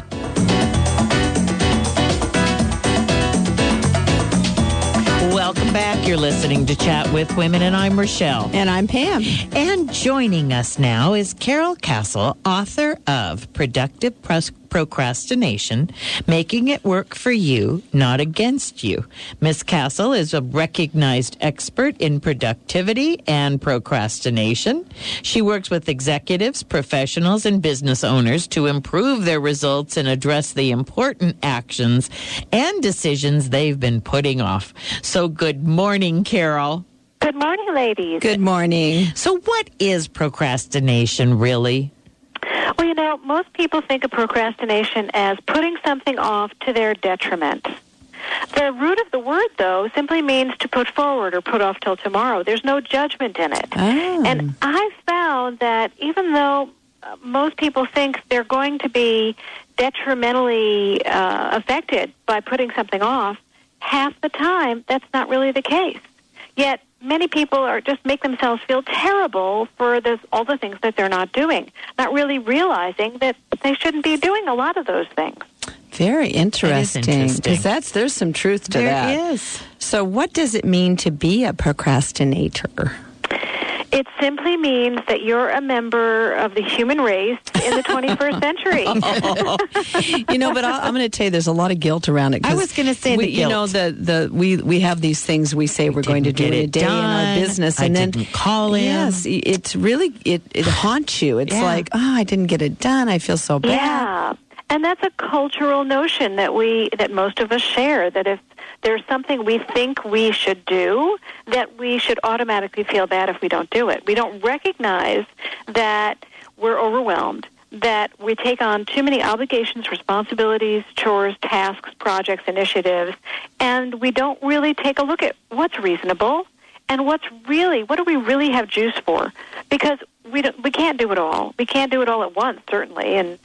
Welcome back. You're listening to Chat with Women, and I'm Rochelle. And I'm Pam. And joining us now is Carol Kastel, author of Productive Pros- Procrastination, Making It Work for You, Not Against You. Miss Kastel is a recognized expert in productivity and procrastination. She works with executives, professionals, and business owners to improve their results and address the important actions and decisions they've been putting off. So good morning, Carol. Good morning, ladies. Good morning. So what is procrastination really? Well, you know, most people think of procrastination as putting something off to their detriment. The root of the word, though, simply means to put forward or put off till tomorrow. There's no judgment in it. Oh. And I found that even though uh, most people think they're going to be detrimentally uh, affected by putting something off, half the time that's not really the case. Yet many people are just make themselves feel terrible for this, all the things that they're not doing, not really realizing that they shouldn't be doing a lot of those things. Very interesting. interesting. Because that's there's some truth to There that. is. So what does it mean to be a procrastinator? It simply means that you're a member of the human race in the twenty-first century. You know, but I'll, I'm going to tell you, there's a lot of guilt around it. 'cause I was going to say we, the you know, guilt. the the we we have these things we say we are going to do get in a it day in our done. business, I and then didn't call him. Yes, it's really it it haunts you. It's Yeah. like, oh, I didn't get it done. I feel so bad. Yeah. And that's a cultural notion that we that most of us share, that if there's something we think we should do, that we should automatically feel bad if we don't do it. We don't recognize that we're overwhelmed, that we take on too many obligations, responsibilities, chores, tasks, projects, initiatives, and we don't really take a look at what's reasonable and what's really, what do we really have juice for? Because we don't, we can't do it all. We can't do it all at once, certainly, and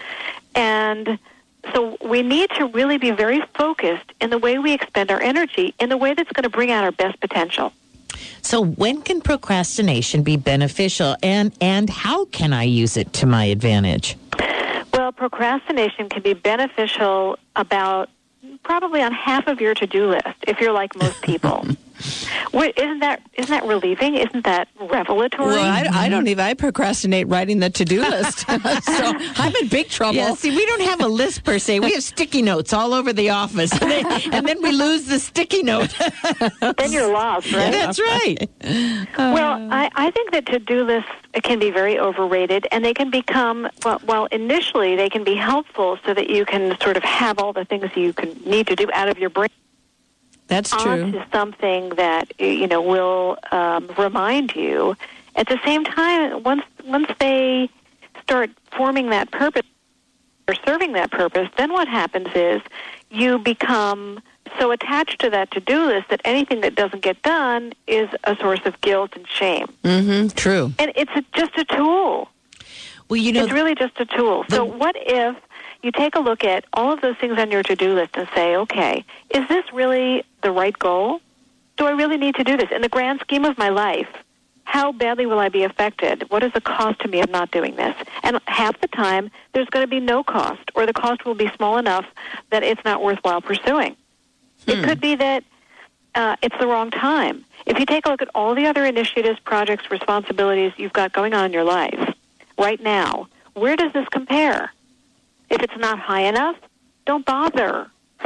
and so we need to really be very focused in the way we expend our energy, in the way that's going to bring out our best potential. So when can procrastination be beneficial, and, and how can I use it to my advantage? Well, procrastination can be beneficial about probably on half of your to-do list, if you're like most people. Wait, isn't that isn't that relieving? Isn't that revelatory? Well, I, I don't even. I procrastinate writing the to-do list, so I'm in big trouble. Yeah, see, we don't have a list per se. We have sticky notes all over the office, and, they, and then we lose the sticky note. Then you're lost, right? That's right. Well, I, I think that to-do lists can be very overrated, and they can become, well, well, initially they can be helpful so that you can sort of have all the things you can need to do out of your brain. That's true. Onto something that, you know, will um, remind you. At the same time, once once they start forming that purpose or serving that purpose, then what happens is you become so attached to that to-do list that anything that doesn't get done is a source of guilt and shame. Mm-hmm. True. And it's a, just a tool. Well, you know, it's really just a tool. So what if you take a look at all of those things on your to-do list and say, okay, is this really the right goal? Do I really need to do this? In the grand scheme of my life, how badly will I be affected? What is the cost to me of not doing this? And half the time, there's going to be no cost, or the cost will be small enough that it's not worthwhile pursuing. Hmm. It could be that uh, it's the wrong time. If you take a look at all the other initiatives, projects, responsibilities you've got going on in your life right now, where does this compare? If it's not high enough, don't bother.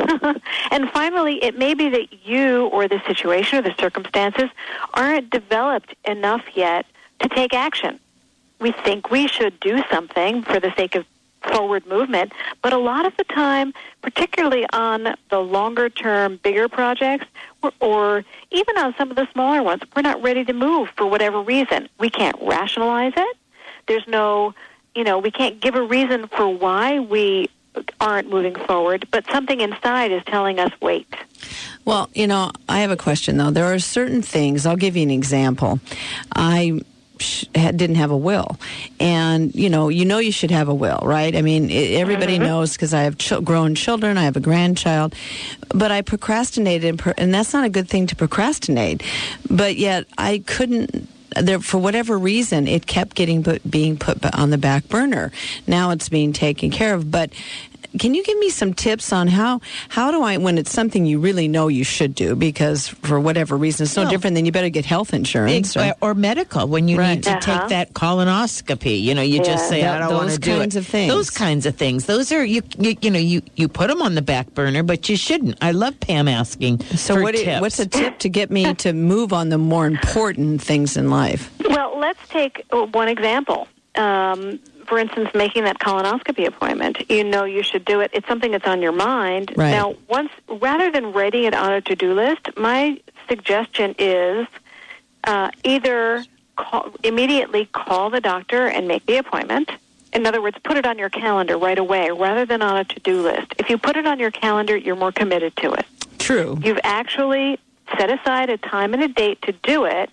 And finally, it may be that you or the situation or the circumstances aren't developed enough yet to take action. We think we should do something for the sake of forward movement, but a lot of the time, particularly on the longer-term, bigger projects, or, or even on some of the smaller ones, we're not ready to move for whatever reason. We can't rationalize it. There's no, you know, we can't give a reason for why we aren't moving forward, but something inside is telling us, wait. Well, you know, I have a question, though. There are certain things. I'll give you an example. I sh- had, didn't have a will. And, you know, you know you should have a will, right? I mean, it, everybody mm-hmm. knows because I have ch- grown children. I have a grandchild. But I procrastinated, and, per- and that's not a good thing to procrastinate. But yet I couldn't. There, for whatever reason, it kept getting put, being put on the back burner. Now it's being taken care of. But can you give me some tips on how how do I, when it's something you really know you should do, because for whatever reason, it's no, no. different than you better get health insurance. Or, or medical, when you right. need to uh-huh. take that colonoscopy. You know, you yeah. just say, that, I don't want to do it. Those kinds of things. Those kinds of things. Those are, you you, you know, you, you put them on the back burner, but you shouldn't. I love Pam asking so for what tips. Is, what's a tip to get me to move on the more important things in life? Well, let's take one example. Um, for instance, making that colonoscopy appointment. You know you should do it. It's something that's on your mind. Right. Now, once rather than writing it on a to-do list, my suggestion is uh, either call, immediately call the doctor and make the appointment. In other words, put it on your calendar right away rather than on a to-do list. If you put it on your calendar, you're more committed to it. True. You've actually set aside a time and a date to do it.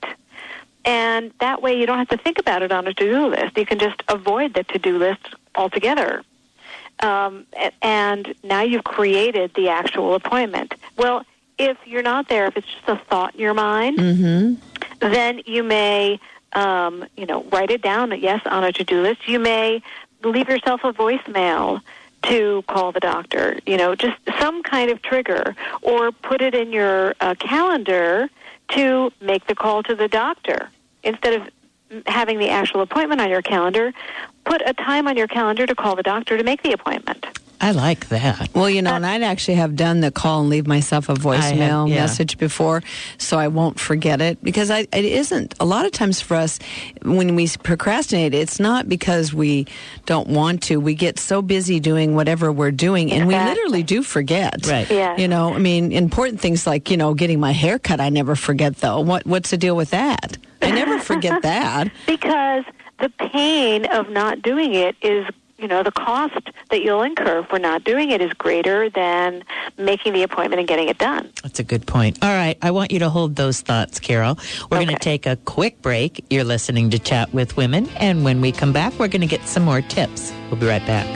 And that way you don't have to think about it on a to-do list. You can just avoid the to-do list altogether. Um, and now you've created the actual appointment. Well, if you're not there, if it's just a thought in your mind, mm-hmm. then you may, um, you know, write it down, yes, on a to-do list. You may leave yourself a voicemail to call the doctor, you know, just some kind of trigger, or put it in your uh, calendar to make the call to the doctor instead of having the actual appointment on your calendar, put a time on your calendar to call the doctor to make the appointment. I like that. Well, you know, and I'd actually have done the call and leave myself a voicemail have, yeah. message before, so I won't forget it. Because I, it isn't, a lot of times for us, when we procrastinate, it's not because we don't want to. We get so busy doing whatever we're doing, and Exactly. we literally do forget. Right. Yeah. You know, I mean, important things like, you know, getting my hair cut, I never forget, though. What What's the deal with that? I never forget that. Because the pain of not doing it is, you know, the cost that you'll incur for not doing it is greater than making the appointment and getting it done. That's a good point. All right. I want you to hold those thoughts, Carol. We're Okay. going to take a quick break. You're listening to Chat with Women. And when we come back, we're going to get some more tips. We'll be right back.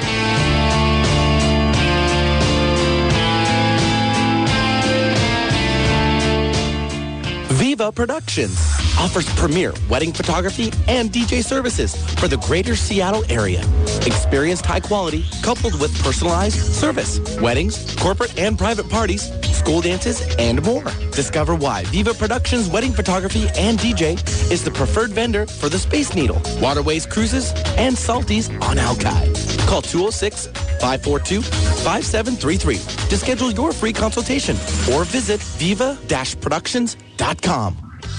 Viva Productions offers premier wedding photography and D J services for the greater Seattle area. Experienced high quality coupled with personalized service. Weddings, corporate and private parties, school dances, and more. Discover why Viva Productions Wedding Photography and D J is the preferred vendor for the Space Needle, Waterways Cruises, and Salties on Alki. Call two oh six, five four two, five seven three three to schedule your free consultation or visit viva dash productions dot com.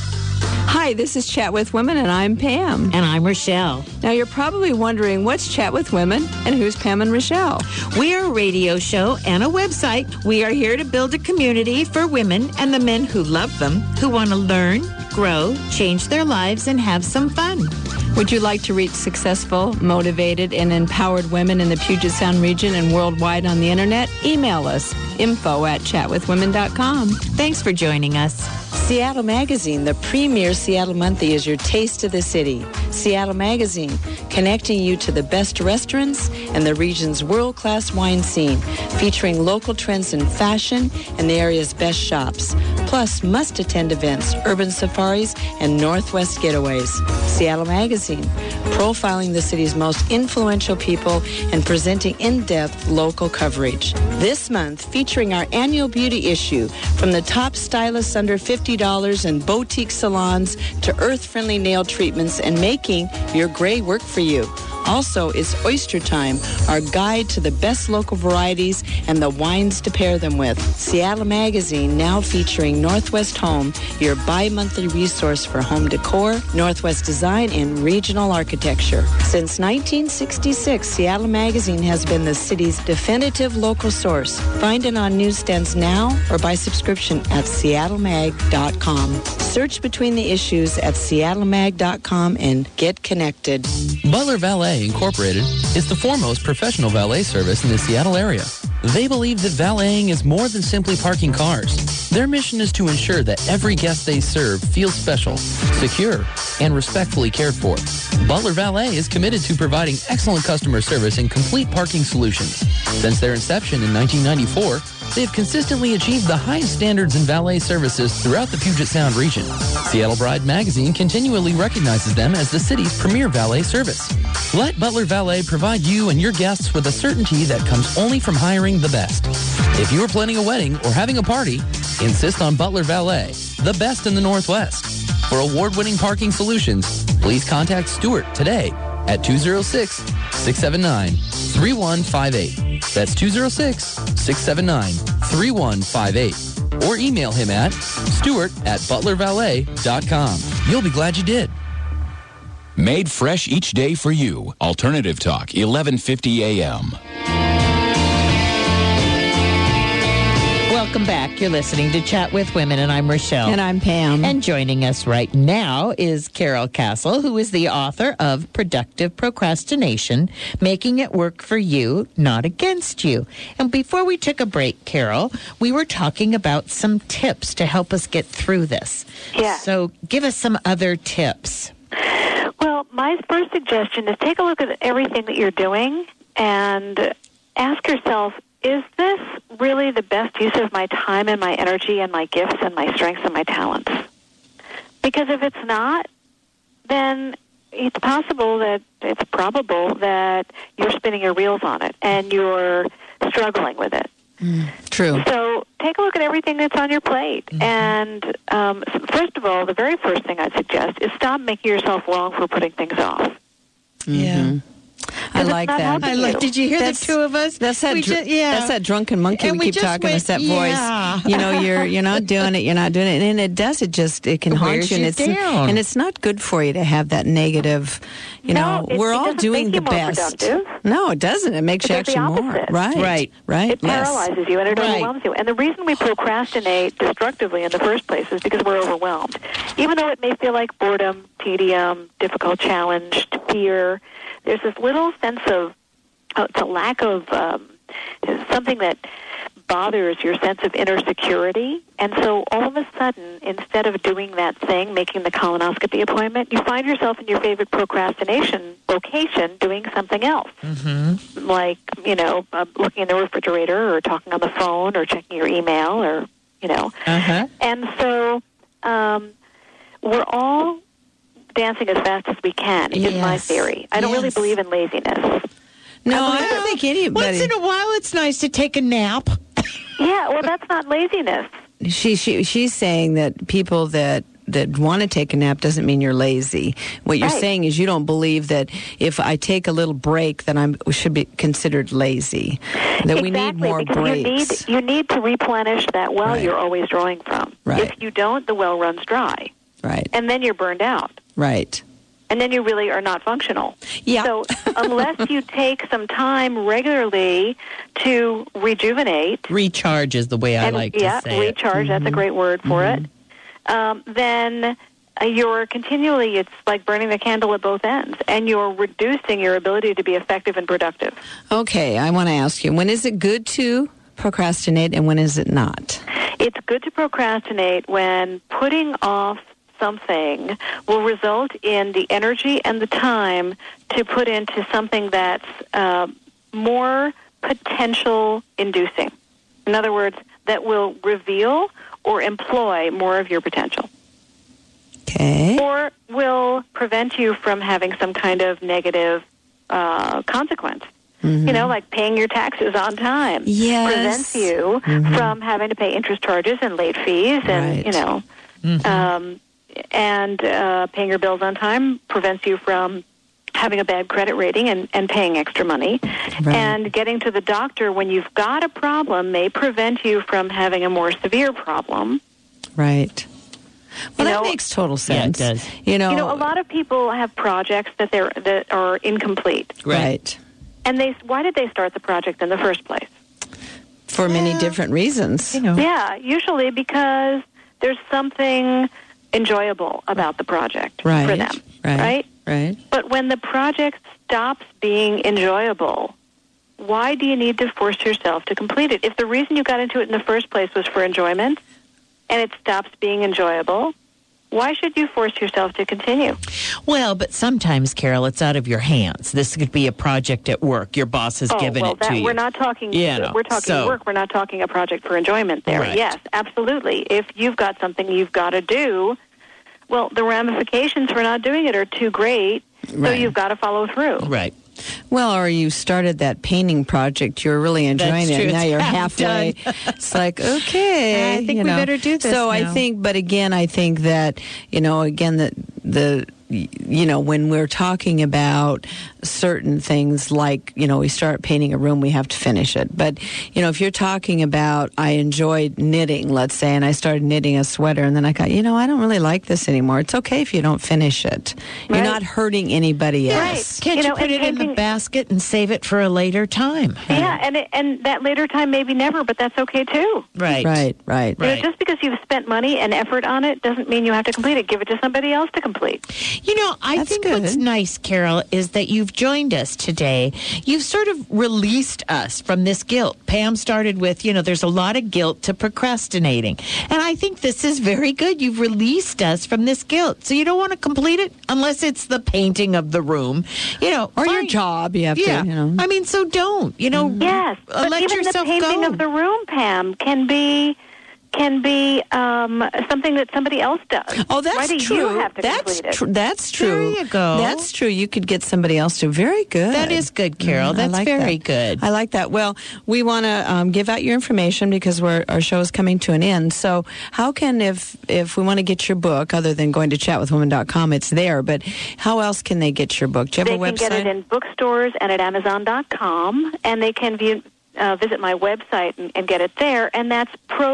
Hi, this is Chat with Women, and I'm Pam. And I'm Rochelle. Now, you're probably wondering, what's Chat with Women, and who's Pam and Rochelle? We are a radio show and a website. We are here to build a community for women and the men who love them, who want to learn, grow, change their lives, and have some fun. Would you like to reach successful, motivated, and empowered women in the Puget Sound region and worldwide on the internet? Email us, info at chat with women dot com. Thanks for joining us. Seattle Magazine, the premier Seattle monthly, is your taste of the city. Seattle Magazine, connecting you to the best restaurants and the region's world-class wine scene, featuring local trends in fashion and the area's best shops, plus must-attend events, urban safaris, and Northwest getaways. Seattle Magazine, profiling the city's most influential people and presenting in-depth local coverage. This month, featuring our annual beauty issue, from the top stylists under fifty dollars and boutique salons to earth-friendly nail treatments and making your gray work for you. Also, it's Oyster Time, our guide to the best local varieties and the wines to pair them with. Seattle Magazine, now featuring Northwest Home, your bi-monthly resource for home decor, Northwest design, and regional architecture. Since nineteen sixty-six, Seattle Magazine has been the city's definitive local source. Find it on newsstands now or by subscription at seattle mag dot com. Search between the issues at seattle mag dot com and get connected. Butler Valet Incorporated is the foremost professional valet service in the Seattle area. They believe that valeting is more than simply parking cars. Their mission is to ensure that every guest they serve feels special, secure, and respectfully cared for. Butler Valet is committed to providing excellent customer service and complete parking solutions. Since their inception in nineteen ninety-four, they have consistently achieved the highest standards in valet services throughout the Puget Sound region. Seattle Bride Magazine continually recognizes them as the city's premier valet service. Let Butler Valet provide you and your guests with a certainty that comes only from hiring the best. If you are planning a wedding or having a party, insist on Butler Valet, the best in the Northwest. For award-winning parking solutions, please contact Stuart today at two oh six, six seven nine, three one five eight. That's two oh six, six seven nine, three one five eight. Or email him at stuart at butler valet dot com. You'll be glad you did. Made fresh each day for you. Alternative Talk, eleven fifty A M. Welcome back. You're listening to Chat with Women, and I'm Rochelle. And I'm Pam. And joining us right now is Carol Castle, who is the author of Productive Procrastination, Making It Work for You, Not Against You. And before we took a break, Carol, we were talking about some tips to help us get through this. Yeah. So give us some other tips. Well, my first suggestion is take a look at everything that you're doing and ask yourself, is this really the best use of my time and my energy and my gifts and my strengths and my talents? Because if it's not, then it's possible that, it's probable that you're spinning your wheels on it and you're struggling with it. Mm, true. So take a look at everything that's on your plate. Mm-hmm. And um, first of all, the very first thing I'd suggest is stop making yourself wrong for putting things off. Yeah. I like that. I like. Did you hear that's, the two of us? That's that. We Dr- just, yeah. That's that drunken monkey. And we, we keep just talking went, with that yeah. voice. You know, you're you're not doing it. You're not doing it, and it does. It just it can haunt Wears you, and you it's down. and it's not good for you to have that negative. You no, know, it, we're it all doing make the you more best. Productive. No, it doesn't. It makes it you does actually the more. opposite. Right. Right. Right. It yes. paralyzes you and it right. overwhelms you. And the reason we procrastinate destructively in the first place is because we're overwhelmed. Even though it may feel like boredom, tedium, difficult challenge, fear, there's this little sense of uh, it's a lack of um, something that bothers your sense of inner security. And so all of a sudden, instead of doing that thing, making the colonoscopy appointment, you find yourself in your favorite procrastination location doing something else. Mm-hmm. Like, you know, uh, looking in the refrigerator or talking on the phone or checking your email or, you know. Uh-huh. And so um, we're all dancing as fast as we can, is Yes. my theory. I don't Yes. really believe in laziness. No, I don't think anybody. Once in a while, it's nice to take a nap. Yeah, well, that's not laziness. She she she's saying that people that that want to take a nap doesn't mean you're lazy. What you're Right. saying is you don't believe that if I take a little break, that I'm should be considered lazy. That exactly, we need more because breaks. You need, you need to replenish that well Right. you're always drawing from. Right. If you don't, the well runs dry. Right. And then you're burned out. Right. And then you really are not functional. Yeah. So unless you take some time regularly to rejuvenate, Recharge is the way I and, like yeah, to say recharge, it. that's a great word for Mhm. it, um, then uh, you're continually, it's like burning the candle at both ends, and you're reducing your ability to be effective and productive. Okay, I want to ask you, when is it good to procrastinate and when is it not? It's good to procrastinate when putting off something will result in the energy and the time to put into something that's uh, more potential inducing. In other words, that will reveal or employ more of your potential. Okay. Or will prevent you from having some kind of negative uh, consequence. Mm-hmm. You know, like paying your taxes on time Yes. prevents you Mhm. from having to pay interest charges and late fees, and Right. you know, Mhm. um, and uh, paying your bills on time prevents you from having a bad credit rating and, and paying extra money. Right. And getting to the doctor when you've got a problem may prevent you from having a more severe problem. Right. Well, You that know- makes total Yeah, it sense. does. You know, You know, a lot of people have projects that they're that are incomplete. right. And they why did they start the project in the first place? For many different reasons. You know. Yeah, usually because there's something enjoyable about the project Right. for them, Right. right? Right. But when the project stops being enjoyable, why do you need to force yourself to complete it? If the reason you got into it in the first place was for enjoyment and it stops being enjoyable, why should you force yourself to continue? Well, but sometimes, Carol, it's out of your hands. This could be a project at work. Your boss has oh, given well, it that, to you. we're not talking. You know, we're talking so- work. We're not talking a project for enjoyment. There, Right. yes, absolutely. If you've got something you've got to do, well, the ramifications for not doing it are too great. So Right. you've got to follow through. Right. Well, or you started that painting project. You're really enjoying That's it. true. Now It's you're half halfway. done. It's like, okay. I think you we know. better do this So I now. think, but again, I think that, you know, again, that the, you know, when we're talking about certain things like, you know, we start painting a room, we have to finish it. But, you know, if you're talking about, I enjoyed knitting, let's say, and I started knitting a sweater, and then I got, you know, I don't really like this anymore. It's okay if you don't finish it. You're Right. not hurting anybody else. Right. Can't You you, know, put and it in the painting- basket and save it for a later time? Yeah, and it, and that later time maybe never, but that's okay too. Right. Right, right. You know, Right. just because you've spent money and effort on it doesn't mean you have to complete it. Give it to somebody else to complete. You know, I That's think good. what's nice, Carol, is that you've joined us today. You've sort of released us from this guilt. Pam started with, you know, there's a lot of guilt to procrastinating. And I think this is very good. You've released us from this guilt. So you don't want to complete it unless it's the painting of the room, you know, Or your fine. job, you have Yeah. to, you know. I mean, so don't, you know, Yes, uh, but let even the yourself painting go. of the room, Pam, can be can be um, something that somebody else does. Oh, that's Why do true. you have to that's complete it? tr- that's true. There you go. That's true. You could get somebody else to. Very good. That is good, Carol. Mm, That's I like very that. good. I like that. Well, we want to um, give out your information because we're, our show is coming to an end. So how can, if if we want to get your book, other than going to chat with women dot com, it's there, but how else can they get your book? Do you have They a can website? get it in bookstores and at amazon dot com, and they can view, uh, visit my website and, and get it there, and that's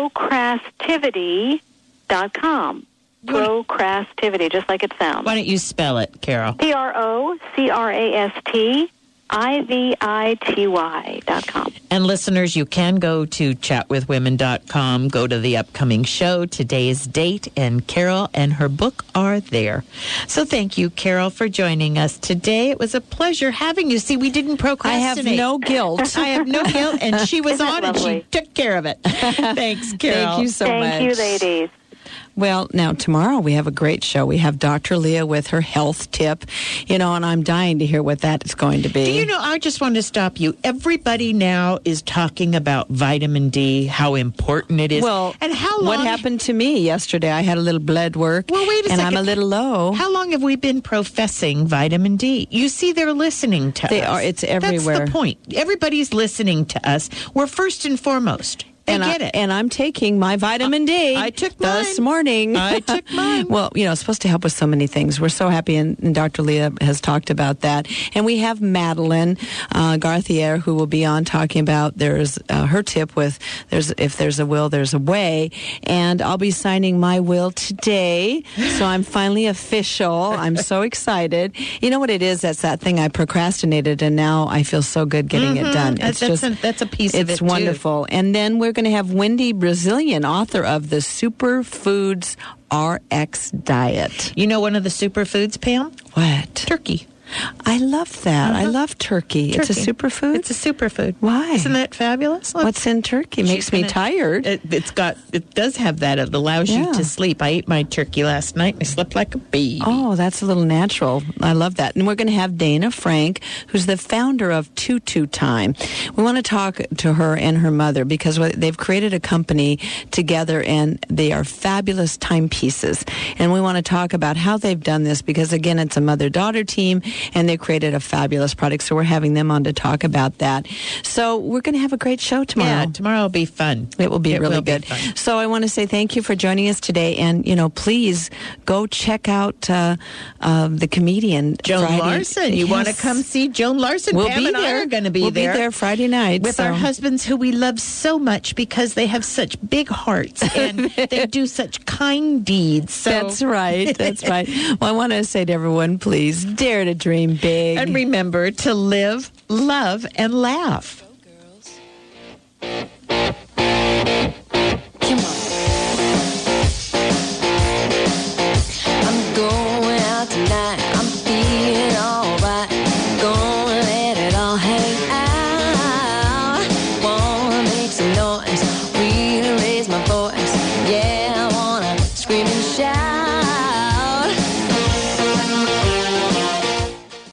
procrastivity dot com. Procrastivity, just like it sounds. Why don't you spell it, Carol? P R O C R A S T I V I T Y dot com. And listeners, you can go to chat with women dot com, go to the upcoming show, today's date, and Carol and her book are there. So thank you, Carol, for joining us today. It was a pleasure having you. See, we didn't procrastinate. I have no guilt. I have no guilt, and she was Isn't that on and she lovely? took care of it. Thanks, Carol. Thank you so Thank much. you, ladies. Well, now tomorrow we have a great show. We have Doctor Leah with her health tip, you know, and I'm dying to hear what that is going to be. Do you know, I just want to stop you. Everybody now is talking about vitamin D, how important it is. Well, and how long... what happened to me yesterday? I had a little blood work, Well, wait a and second. I'm a little low. How long have we been professing vitamin D? You see, they're listening to They us. are. It's everywhere. That's the point. Everybody's listening to us. We're first and foremost. They and get I, it. And I'm taking my vitamin D. I took this mine. morning. I took mine. Well, you know, it's supposed to help with so many things. We're so happy, and, and Doctor Leah has talked about that. And we have Madeline uh, Garthier, who will be on talking about there's uh, her tip with there's if there's a will, there's a way. And I'll be signing my will today, so I'm finally official. I'm so excited. You know what it is? That's that thing I procrastinated, and now I feel so good getting Mhm. it done. That's, It's just a, that's a piece of it, it's too. wonderful. And then we're going to have Wendy Brazilian, author of the Superfoods R X Diet. You know one of the superfoods, Pam? What? Turkey. I love that. I Uh-huh. love turkey. It's a Turkey. superfood? It's a superfood. Why? Isn't that fabulous? Look. What's in turkey? Makes She's me gonna- tired. It, it's got. It does have that. It allows Yeah. you to sleep. I ate my turkey last night and I slept like a baby. Oh, that's a little natural. I love that. And we're going to have Dana Frank, who's the founder of Tutu Time. We want to talk to her and her mother because what- they've created a company together, and they are fabulous timepieces. And we want to talk about how they've done this because, again, it's a mother-daughter team, and they created a fabulous product. So we're having them on to talk about that. So we're going to have a great show tomorrow. Yeah, tomorrow will be fun. It will be It really will be good. fun. So I want to say thank you for joining us today, and you know, please go check out uh, uh, the comedian Joan Friday. Larson. You want to Yes. come see Joan Larson? We'll Pam be and I there. are going to be we'll there. be there Friday night with so. our husbands who we love so much because they have such big hearts and they do such kind deeds. So. That's right. That's right. Well, I want to say to everyone, please dare to dream big. And remember to live, love, and laugh. Go, girls.